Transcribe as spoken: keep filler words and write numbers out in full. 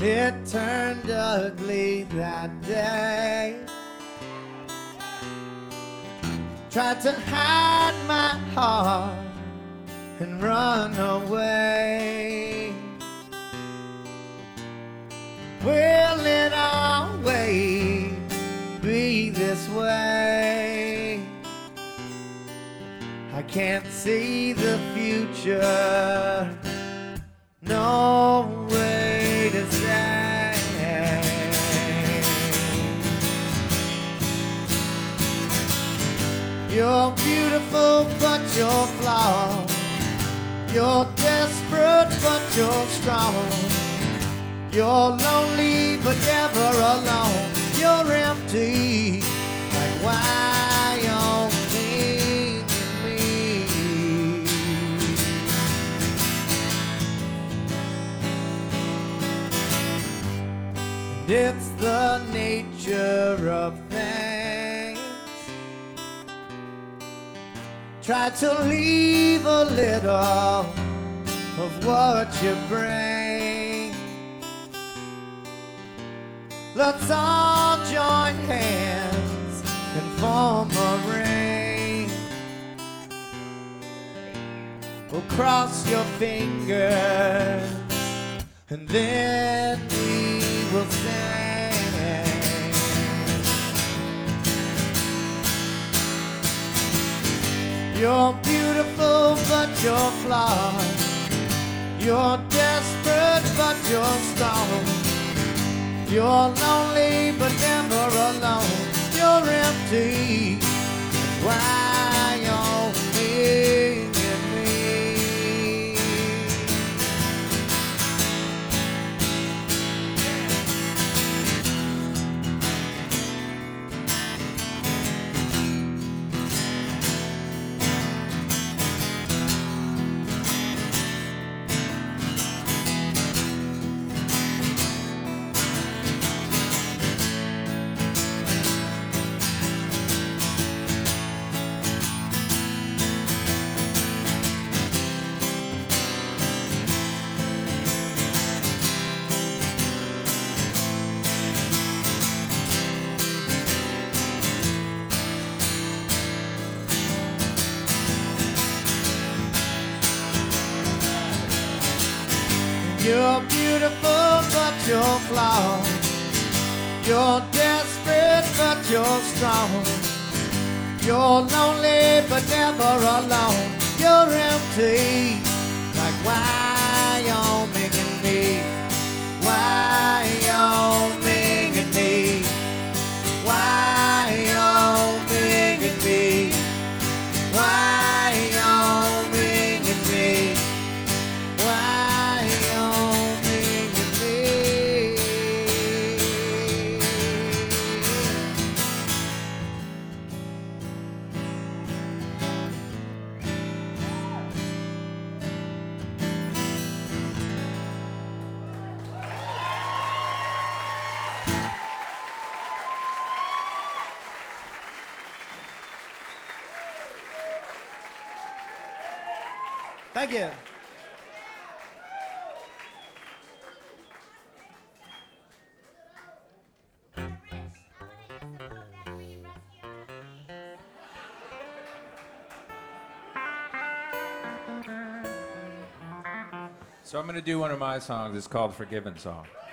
It turned ugly that day. Tried to hide my heart and run away. Will it always be this way? I can't see the future, no way to say. You're beautiful but you're flawed. You're desperate but you're strong. You're lonely but never alone. You're empty like Wyoming in me. And it's the nature of things. Try to leave a little of what you bring. Let's all join hands and form a ring. We'll cross your fingers and then we will sing. You're beautiful but you're flawed. You're desperate but you're strong. You're lonely but never alone. You're empty, Wyoming in me. You're beautiful but you're flawed. You're desperate but you're strong. You're lonely but never alone. You're empty like Wyoming and me. Wyoming and me. Wyoming and me. Wyoming and me. Wyoming and me. Thank you. So I'm going to do one of my songs. It's called Forgiven Song.